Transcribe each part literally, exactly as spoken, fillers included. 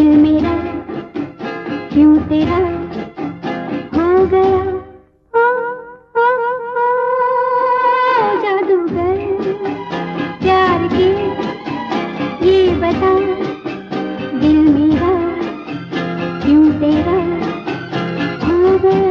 मेरा क्यों तेरा हो गया, ओ, ओ, ओ, जादूगर प्यार के ये बता, दिल मेरा क्यों तेरा हो गया।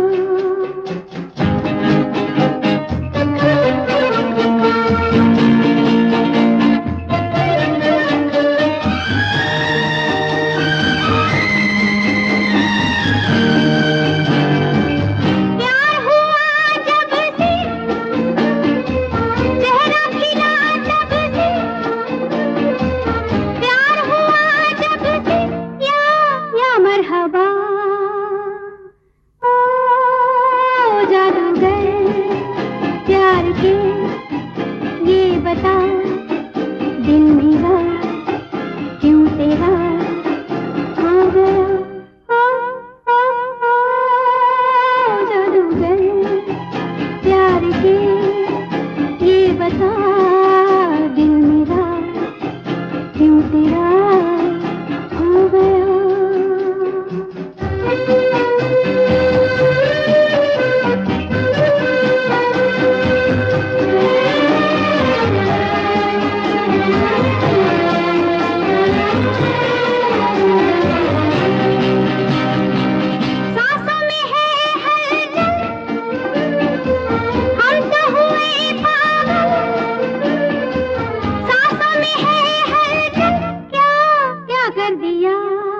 मरहबा ओ जादूगर प्यार के ये बता, दिल मेरा क्यों तेरा हो गया, ओ, ओ, ओ, जादूगर प्यार के ये बता, दिल मेरा क्यों तेरा हो गया। कर दिया